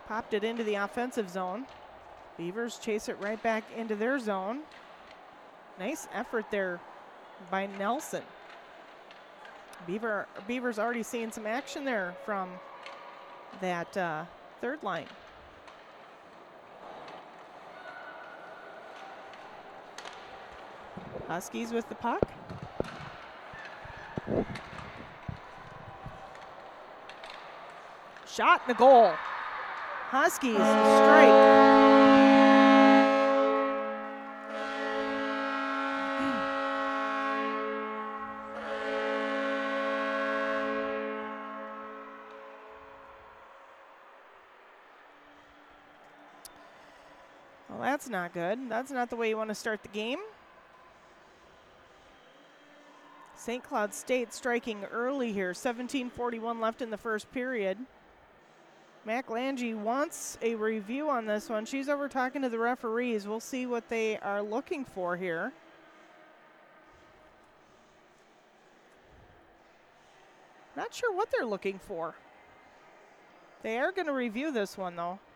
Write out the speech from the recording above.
Popped it into the offensive zone. Beavers chase it right back into their zone. Nice effort there by Nelson. Beavers already seeing some action there from that third line. Huskies with the puck. Shot in the goal. Huskies strike. Well, that's not good. That's not the way you want to start the game. St. Cloud State striking early here. 17:41 left in the first period. Mac Lange wants a review on this one. She's over talking to the referees. We'll see what they are looking for here. Not sure what they're looking for. They are going to review this one, though.